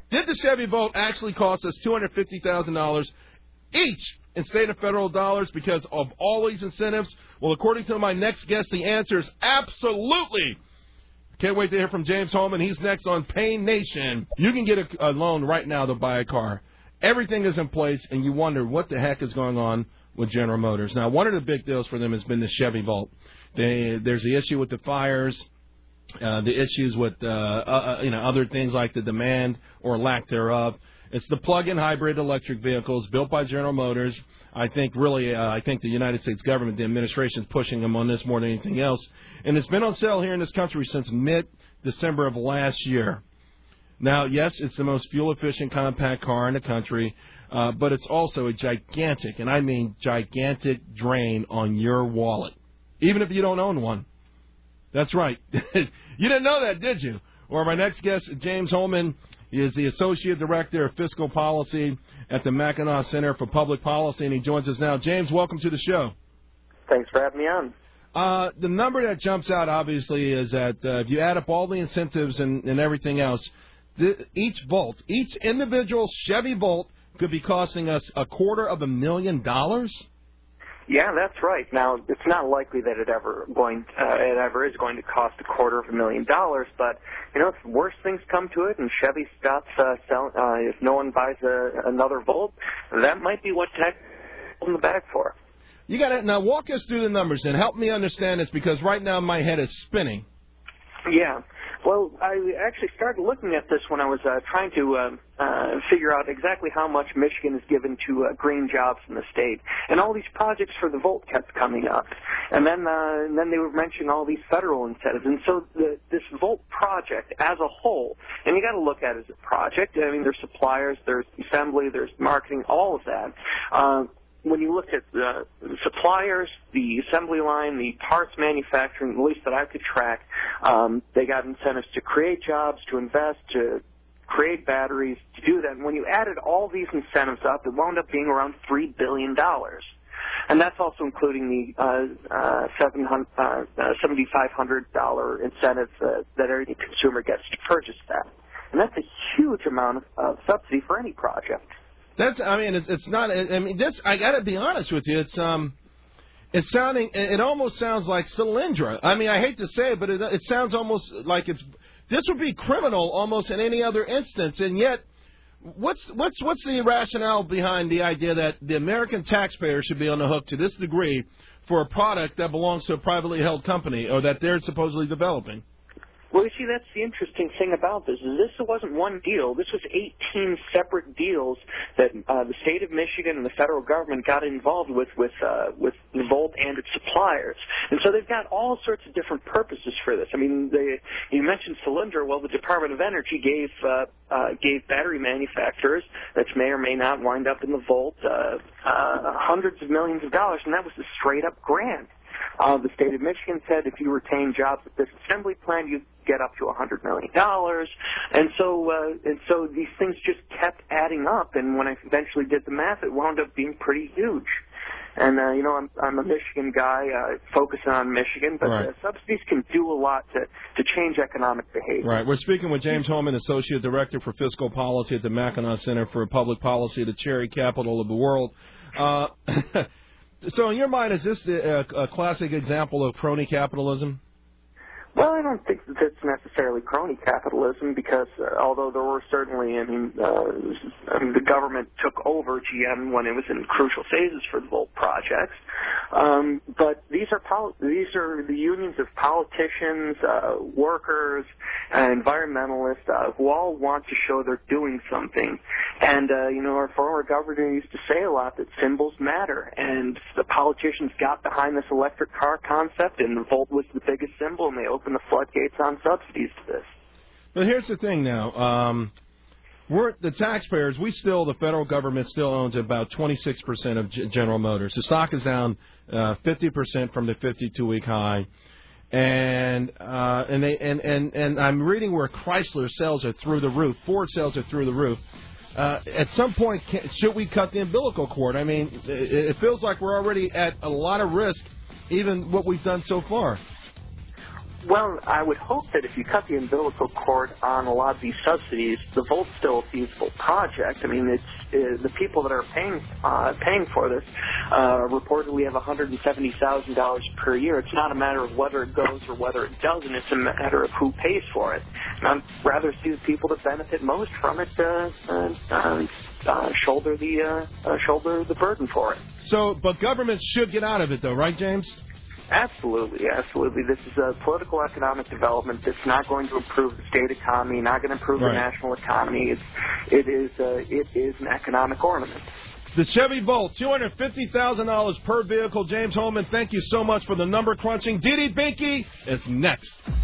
Did the Chevy Volt actually cost us $250,000 each in state and federal dollars because of all these incentives? Well, according to my next guest, the answer is absolutely. Can't wait to hear from James Holman. He's next on Pain Nation. You can get a loan right now to buy a car. Everything is in place, and you wonder what the heck is going on with General Motors. Now, one of the big deals for them has been the Chevy Volt. There's the issue with the fires. The issues with other things like the demand or lack thereof. It's the plug-in hybrid electric vehicles built by General Motors. I think the United States government, the administration, is pushing them on this more than anything else. And it's been on sale here in this country since mid-December of last year. Now, yes, it's the most fuel-efficient compact car in the country, but it's also a gigantic, and I mean gigantic, drain on your wallet, even if you don't own one. That's right. You didn't know that, did you? Or my next guest, James Holman, is the Associate Director of Fiscal Policy at the Mackinac Center for Public Policy, and he joins us now. James, welcome to the show. Thanks for having me on. The number that jumps out, obviously, is that if you add up all the incentives and everything else, each individual Chevy Volt could be costing us $250,000. Yeah, that's right. Now, it's not likely that it ever is going to cost $250,000, but if worse things come to it and Chevy stops selling, if no one buys another Volt, that might be what tech in the bag for. You got it. Now, walk us through the numbers and help me understand this, because right now my head is spinning. Yeah. Well, I actually started looking at this when I was trying to figure out exactly how much Michigan is given to green jobs in the state, and all these projects for the Volt kept coming up, and then they were mentioning all these federal incentives, and so this Volt project as a whole, and you got to look at it as a project. I mean, there's suppliers, there's assembly, there's marketing, all of that. When you look at the suppliers, the assembly line, the parts manufacturing, at least that I could track, they got incentives to create jobs, to invest, to create batteries, to do that. And when you added all these incentives up, it wound up being around $3 billion. And that's also including the $7,500 incentive that every consumer gets to purchase that. And that's a huge amount of subsidy for any project. It's not. I mean, this. I got to be honest with you. It almost sounds like Solyndra. I mean, I hate to say it, but it sounds almost like this would be criminal almost in any other instance. And yet, what's the rationale behind the idea that the American taxpayer should be on the hook to this degree for a product that belongs to a privately held company or that they're supposedly developing? Well, you see, that's the interesting thing about this. This wasn't one deal. This was 18 separate deals that the state of Michigan and the federal government got involved with Volt and its suppliers. And so they've got all sorts of different purposes for this. I mean, you mentioned Solyndra. Well, the Department of Energy gave battery manufacturers, that may or may not wind up in the Volt, hundreds of millions of dollars, and that was a straight-up grant. The state of Michigan said if you retain jobs at this assembly plant, you get up to $100 million. And so these things just kept adding up. And when I eventually did the math, it wound up being pretty huge. And, I'm a Michigan guy, focusing on Michigan, but right. Subsidies can do a lot to change economic behavior. Right. We're speaking with James Holman, Associate Director for Fiscal Policy at the Mackinac Center for Public Policy, the cherry capital of the world. So in your mind, is this a classic example of crony capitalism? Well, I don't think that's necessarily crony capitalism because although there were certainly, the government took over GM when it was in crucial phases for the Volt projects. But these are the unions of politicians, workers, environmentalists who all want to show they're doing something. And our former governor used to say a lot that symbols matter, and the politicians got behind this electric car concept, and Volt was the biggest symbol, and they opened the floodgates on subsidies to this. But here's the thing now. We're the taxpayers. The federal government still owns about 26% of General Motors. The stock is down 50% from the 52-week high, and I'm reading where Chrysler sales are through the roof, Ford sales are through the roof. At some point, should we cut the umbilical cord? I mean, it feels like we're already at a lot of risk, even what we've done so far. Well, I would hope that if you cut the umbilical cord on a lot of these subsidies, the Volt's still a feasible project. I mean, it's the people that are paying for this. Reportedly, have $170,000 per year. It's not a matter of whether it goes or whether it doesn't. It's a matter of who pays for it. And I'd rather see the people that benefit most from it shoulder the burden for it. So, but governments should get out of it, though, right, James? Absolutely. This is a political economic development that's not going to improve the state economy, not going to improve the national economy. It is an economic ornament. The Chevy Volt, $250,000 per vehicle. James Holman, thank you so much for the number crunching. Didi Binky is next.